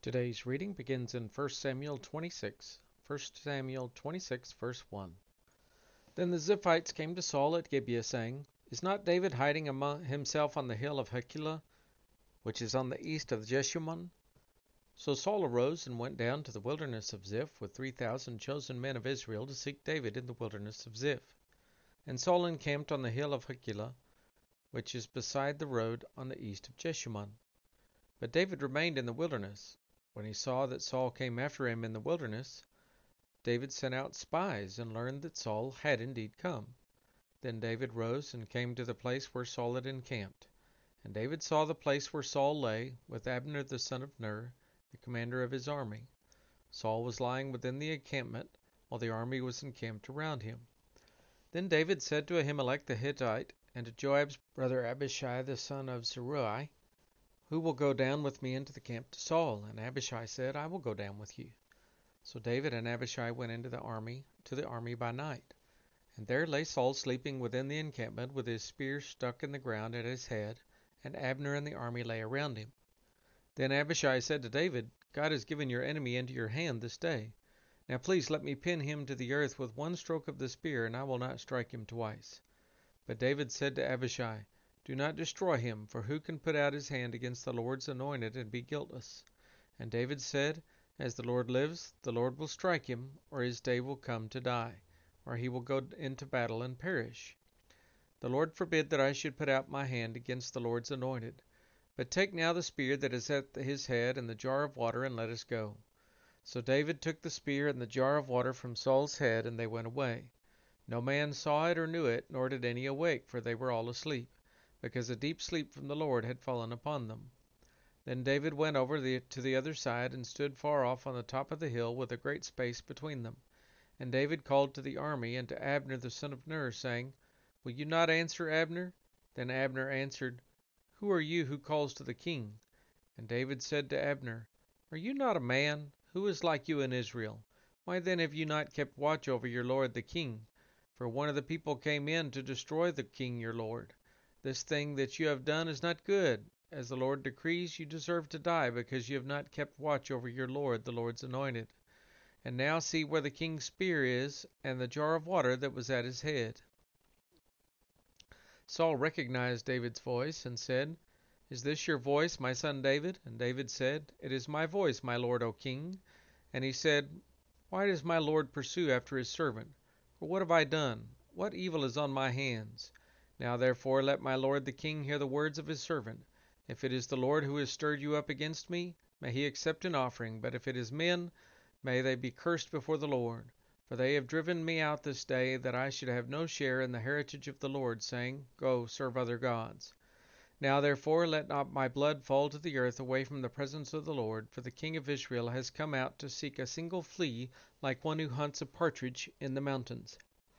Today's reading begins in 1 Samuel 26. 1 Samuel 26, verse 1. Then the Ziphites came to Saul at Gibeah, saying, Is not David hiding among himself on the hill of Hachilah, which is on the east of Jeshimon? So Saul arose and went down to the wilderness of Ziph with 3,000 chosen men of Israel to seek David in the wilderness of Ziph. And Saul encamped on the hill of Hachilah, which is beside the road on the east of Jeshimon. But David remained in the wilderness. When he saw that Saul came after him in the wilderness, David sent out spies and learned that Saul had indeed come. Then David rose and came to the place where Saul had encamped. And David saw the place where Saul lay, with Abner the son of Ner, the commander of his army. Saul was lying within the encampment, while the army was encamped around him. Then David said to Ahimelech the Hittite, and to Joab's brother Abishai the son of Zeruiah, Who will go down with me into the camp to Saul? And Abishai said, I will go down with you. So David and Abishai went into the army by night. And there lay Saul sleeping within the encampment, with his spear stuck in the ground at his head, and Abner and the army lay around him. Then Abishai said to David, God has given your enemy into your hand this day. Now please let me pin him to the earth with one stroke of the spear, and I will not strike him twice. But David said to Abishai, Do not destroy him, for who can put out his hand against the Lord's anointed and be guiltless? And David said, As the Lord lives, the Lord will strike him, or his day will come to die, or he will go into battle and perish. The Lord forbid that I should put out my hand against the Lord's anointed. But take now the spear that is at his head and the jar of water, and let us go. So David took the spear and the jar of water from Saul's head, and they went away. No man saw it or knew it, nor did any awake, for they were all asleep, because a deep sleep from the Lord had fallen upon them. Then David went over to the other side, and stood far off on the top of the hill, with a great space between them. And David called to the army and to Abner the son of Ner, saying, Will you not answer, Abner? Then Abner answered, Who are you who calls to the king? And David said to Abner, Are you not a man? Who is like you in Israel? Why then have you not kept watch over your lord the king? For one of the people came in to destroy the king your lord. This thing that you have done is not good. As the Lord decrees, you deserve to die, because you have not kept watch over your lord, the Lord's anointed. And now see where the king's spear is, and the jar of water that was at his head. Saul recognized David's voice, and said, Is this your voice, my son David? And David said, It is my voice, my lord, O king. And he said, Why does my lord pursue after his servant? For what have I done? What evil is on my hands? Now therefore let my lord the king hear the words of his servant. If it is the Lord who has stirred you up against me, may he accept an offering. But if it is men, may they be cursed before the Lord. For they have driven me out this day, that I should have no share in the heritage of the Lord, saying, Go, serve other gods. Now therefore let not my blood fall to the earth away from the presence of the Lord, for the king of Israel has come out to seek a single flea, like one who hunts a partridge in the mountains.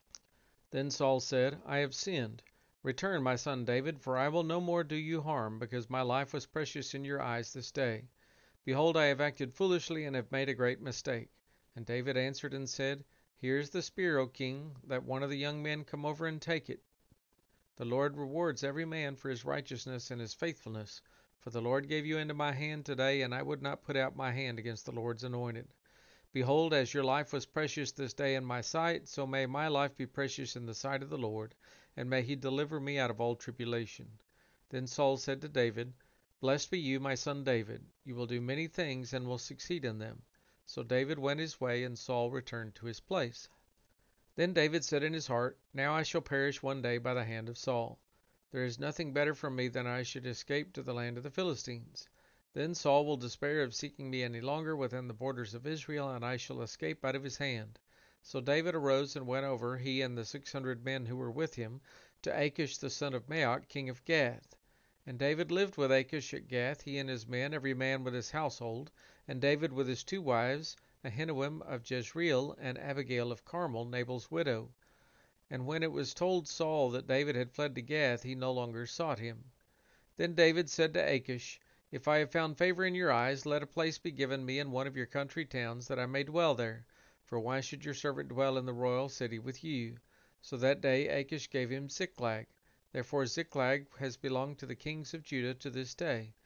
Then Saul said, I have sinned. Return, my son David, for I will no more do you harm, because my life was precious in your eyes this day. Behold, I have acted foolishly, and have made a great mistake. And David answered and said, Here is the spear, O king, let one of the young men come over and take it. The Lord rewards every man for his righteousness and his faithfulness. For the Lord gave you into my hand today, and I would not put out my hand against the Lord's anointed. Behold, as your life was precious this day in my sight, so may my life be precious in the sight of the Lord, and may he deliver me out of all tribulation. Then Saul said to David, Blessed be you, my son David. You will do many things, and will succeed in them. So David went his way, and Saul returned to his place. Then David said in his heart, Now I shall perish one day by the hand of Saul. There is nothing better for me than I should escape to the land of the Philistines. Then Saul will despair of seeking me any longer within the borders of Israel, and I shall escape out of his hand. So David arose and went over, he and the 600 men who were with him, to Achish the son of Maoch, king of Gath. And David lived with Achish at Gath, he and his men, every man with his household, and David with his 2 wives, Ahinoam of Jezreel, and Abigail of Carmel, Nabal's widow. And when it was told Saul that David had fled to Gath, he no longer sought him. Then David said to Achish, If I have found favor in your eyes, let a place be given me in one of your country towns, that I may dwell there. For why should your servant dwell in the royal city with you? So that day Achish gave him Ziklag. Therefore Ziklag has belonged to the kings of Judah to this day.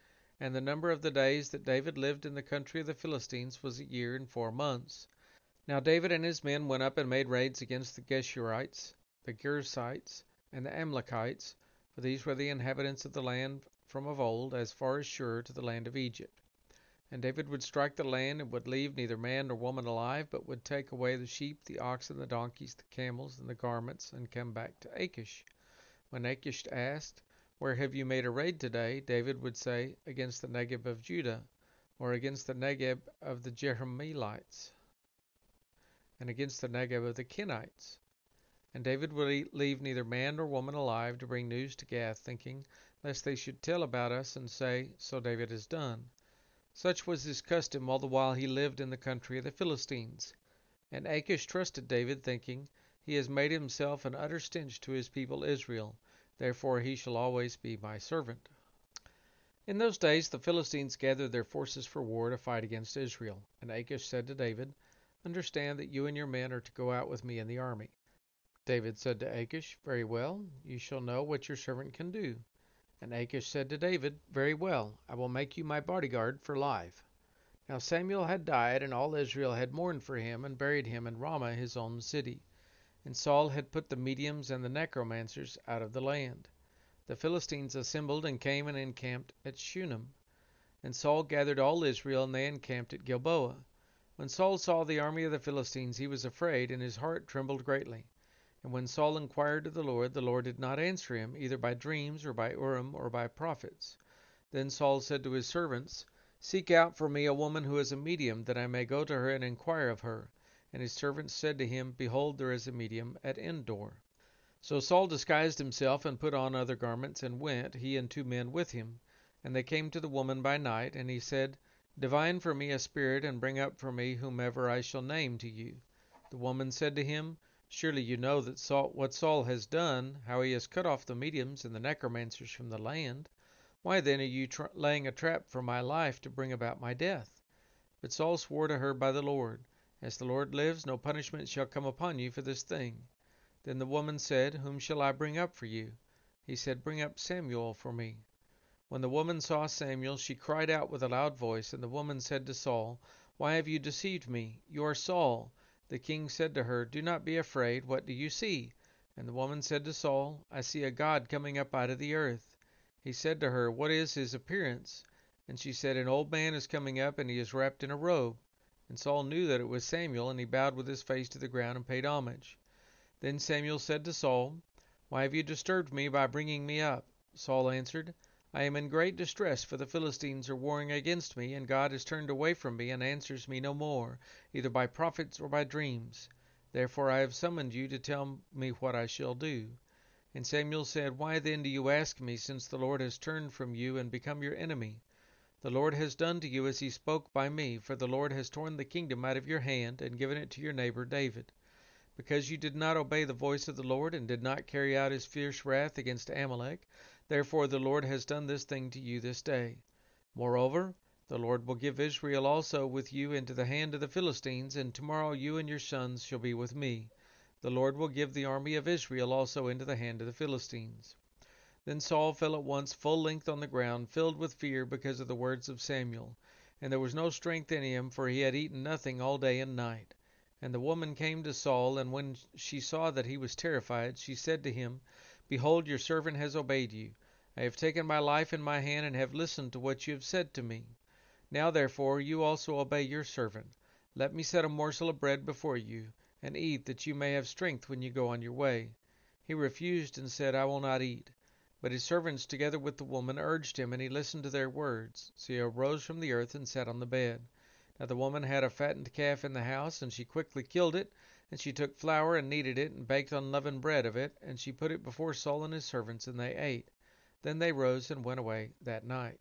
And the number of the days that David lived in the country of the Philistines was 1 year and 4 months. Now David and his men went up and made raids against the Geshurites, the Girzites, and the Amalekites, for these were the inhabitants of the land from of old, as far as Shur to the land of Egypt. And David would strike the land, and would leave neither man nor woman alive, but would take away the sheep, the oxen, the donkeys, the camels, and the garments, and come back to Achish. When Achish asked, "Where have you made a raid today?" David would say, "Against the Negeb of Judah," or "Against the Negeb of the Jerahmeelites," and "Against the Negeb of the Kenites." And David would leave neither man nor woman alive to bring news to Gath, thinking, lest they should tell about us and say, "So David has done." Such was his custom all the while he lived in the country of the Philistines. And Achish trusted David, thinking, "He has made himself an utter stench to his people Israel, therefore he shall always be my servant." In those days the Philistines gathered their forces for war to fight against Israel. And Achish said to David, "Understand that you and your men are to go out with me in the army." David said to Achish, "Very well, you shall know what your servant can do." And Achish said to David, "Very well, I will make you my bodyguard for life." Now Samuel had died, and all Israel had mourned for him, and buried him in Ramah his own city. And Saul had put the mediums and the necromancers out of the land. The Philistines assembled and came and encamped at Shunem. And Saul gathered all Israel, and they encamped at Gilboa. When Saul saw the army of the Philistines, he was afraid, and his heart trembled greatly. And when Saul inquired of the Lord did not answer him, either by dreams, or by Urim, or by prophets. Then Saul said to his servants, "Seek out for me a woman who is a medium, that I may go to her and inquire of her." And his servants said to him, "Behold, there is a medium at Endor." So Saul disguised himself, and put on other garments, and went, he and 2 men with him. And they came to the woman by night, and he said, "Divine for me a spirit, and bring up for me whomever I shall name to you." The woman said to him, "Surely you know that what Saul has done, how he has cut off the mediums and the necromancers from the land. Why then are you laying a trap for my life to bring about my death?" But Saul swore to her by the Lord, "As the Lord lives, no punishment shall come upon you for this thing." Then the woman said, "Whom shall I bring up for you?" He said, "Bring up Samuel for me." When the woman saw Samuel, she cried out with a loud voice, and the woman said to Saul, "Why have you deceived me? You are Saul." The king said to her, "Do not be afraid. What do you see?" And the woman said to Saul, "I see a god coming up out of the earth." He said to her, "What is his appearance?" And she said, "An old man is coming up, and he is wrapped in a robe." And Saul knew that it was Samuel, and he bowed with his face to the ground and paid homage. Then Samuel said to Saul, "Why have you disturbed me by bringing me up?" Saul answered, "I am in great distress, for the Philistines are warring against me, and God has turned away from me and answers me no more, either by prophets or by dreams. Therefore I have summoned you to tell me what I shall do." And Samuel said, "Why then do you ask me, since the Lord has turned from you and become your enemy? The Lord has done to you as he spoke by me, for the Lord has torn the kingdom out of your hand and given it to your neighbor David. Because you did not obey the voice of the Lord, and did not carry out his fierce wrath against Amalek, therefore the Lord has done this thing to you this day. Moreover, the Lord will give Israel also with you into the hand of the Philistines, and tomorrow you and your sons shall be with me. The Lord will give the army of Israel also into the hand of the Philistines." Then Saul fell at once full length on the ground, filled with fear because of the words of Samuel. And there was no strength in him, for he had eaten nothing all day and night. And the woman came to Saul, and when she saw that he was terrified, she said to him, "Behold, your servant has obeyed you. I have taken my life in my hand, and have listened to what you have said to me. Now therefore you also obey your servant. Let me set a morsel of bread before you, and eat, that you may have strength when you go on your way." He refused and said, "I will not eat." But his servants together with the woman urged him, and he listened to their words. So he arose from the earth and sat on the bed. Now the woman had a fattened calf in the house, and she quickly killed it, and she took flour and kneaded it, and baked unleavened bread of it, and she put it before Saul and his servants, and they ate. Then they rose and went away that night.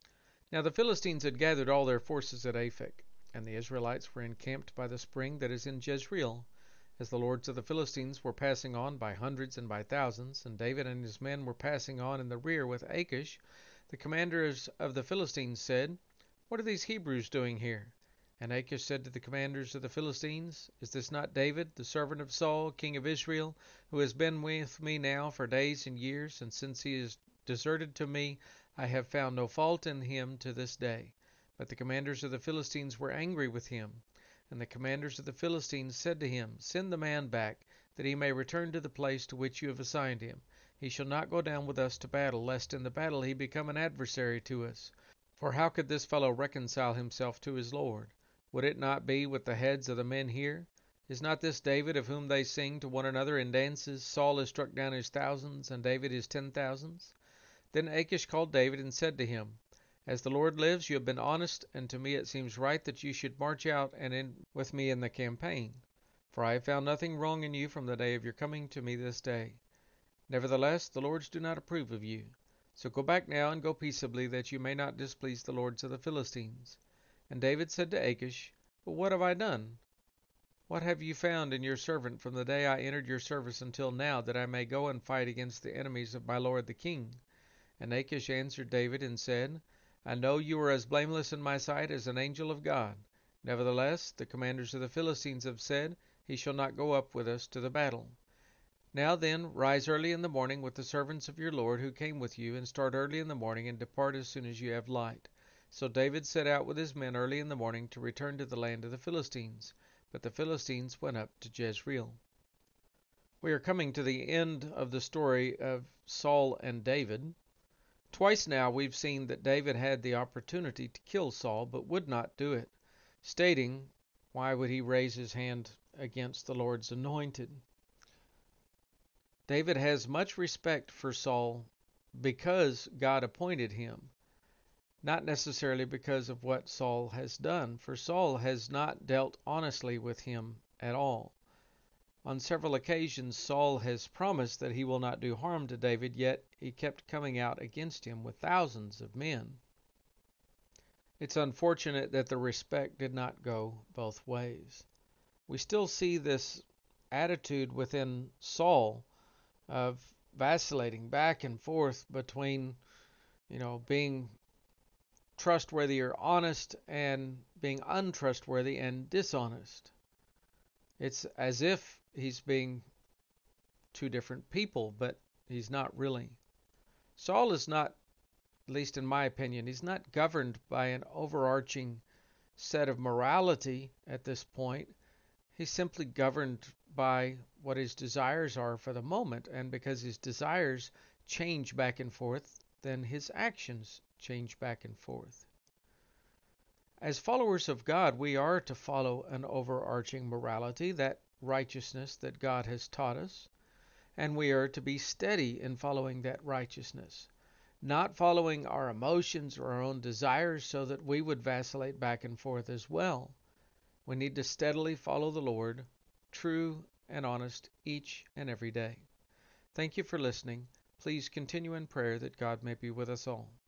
Now the Philistines had gathered all their forces at Aphek, and the Israelites were encamped by the spring that is in Jezreel. As the lords of the Philistines were passing on by hundreds and by thousands, and David and his men were passing on in the rear with Achish, the commanders of the Philistines said, "What are these Hebrews doing here?" And Achish said to the commanders of the Philistines, "Is this not David, the servant of Saul, king of Israel, who has been with me now for days and years, and since he is deserted to me, I have found no fault in him to this day. But the commanders of the Philistines were angry with him. And the commanders of the Philistines said to him, Send the man back, that he may return to the place to which you have assigned him. He shall not go down with us to battle, lest in the battle he become an adversary to us. For how could this fellow reconcile himself to his Lord? Would it not be with the heads of the men here? Is not this David of whom they sing to one another in dances? Saul has struck down his thousands, and David his 10,000s. Then Achish called David and said to him, As the Lord lives, you have been honest, and to me it seems right that you should march out and in with me in the campaign. For I have found nothing wrong in you from the day of your coming to me this day. Nevertheless, the lords do not approve of you. So go back now and go peaceably, that you may not displease the lords of the Philistines. And David said to Achish, But what have I done? What have you found in your servant from the day I entered your service until now, that I may go and fight against the enemies of my lord the king? And Achish answered David and said, I know you are as blameless in my sight as an angel of God. Nevertheless, the commanders of the Philistines have said, He shall not go up with us to the battle. Now then, rise early in the morning with the servants of your lord who came with you, and start early in the morning, and depart as soon as you have light. So David set out with his men early in the morning to return to the land of the Philistines. But the Philistines went up to Jezreel. We are coming to the end of the story of Saul and David. Twice now we've seen that David had the opportunity to kill Saul, but would not do it, stating, why would he raise his hand against the Lord's anointed? David has much respect for Saul because God appointed him, not necessarily because of what Saul has done, for Saul has not dealt honestly with him at all. On several occasions, Saul has promised that he will not do harm to David, yet he kept coming out against him with thousands of men. It's unfortunate that the respect did not go both ways. We still see this attitude within Saul of vacillating back and forth between, being trustworthy or honest and being untrustworthy and dishonest. It's as if he's being two different people, but he's not really. Saul is not, at least in my opinion, he's not governed by an overarching set of morality at this point. He's simply governed by what his desires are for the moment, and because his desires change back and forth, then his actions change back and forth. As followers of God, we are to follow an overarching morality, that righteousness that God has taught us, and we are to be steady in following that righteousness, not following our emotions or our own desires so that we would vacillate back and forth as well. We need to steadily follow the Lord, true and honest, each and every day. Thank you for listening. Please continue in prayer that God may be with us all.